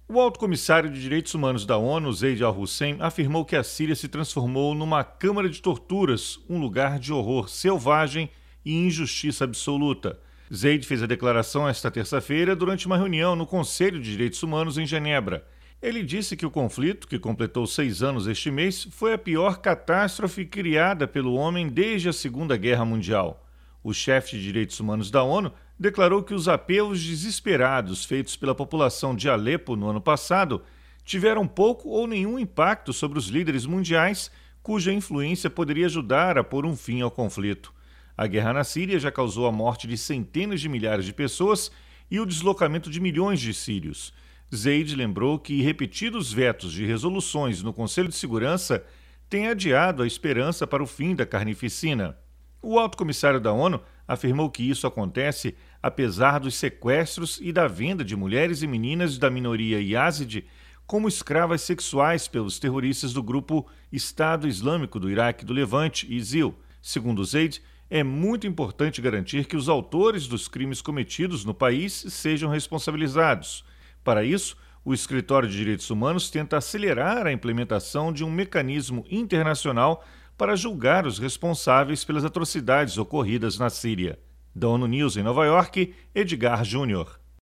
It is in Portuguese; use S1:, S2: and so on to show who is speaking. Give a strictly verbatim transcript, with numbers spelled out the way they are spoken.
S1: O alto comissário de Direitos Humanos da ONU, Zeid al-Hussein, afirmou que a Síria se transformou numa câmara de torturas, um lugar de horror selvagem e injustiça absoluta. Zeid fez a declaração esta terça-feira durante uma reunião no Conselho de Direitos Humanos em Genebra. Ele disse que o conflito, que completou seis anos este mês, foi a pior catástrofe criada pelo homem desde a Segunda Guerra Mundial. O chefe de direitos humanos da ONU declarou que os apelos desesperados feitos pela população de Alepo no ano passado tiveram pouco ou nenhum impacto sobre os líderes mundiais, cuja influência poderia ajudar a pôr um fim ao conflito. A guerra na Síria já causou a morte de centenas de milhares de pessoas e o deslocamento de milhões de sírios. Zeid lembrou que repetidos vetos de resoluções no Conselho de Segurança têm adiado a esperança para o fim da carnificina. O alto comissário da ONU afirmou que isso acontece apesar dos sequestros e da venda de mulheres e meninas da minoria Yazidi como escravas sexuais pelos terroristas do grupo Estado Islâmico do Iraque do Levante, I S I L. Segundo Zeid, é muito importante garantir que os autores dos crimes cometidos no país sejam responsabilizados. Para isso, o Escritório de Direitos Humanos tenta acelerar a implementação de um mecanismo internacional para julgar os responsáveis pelas atrocidades ocorridas na Síria. Da ONU News em Nova York, Edgar Júnior.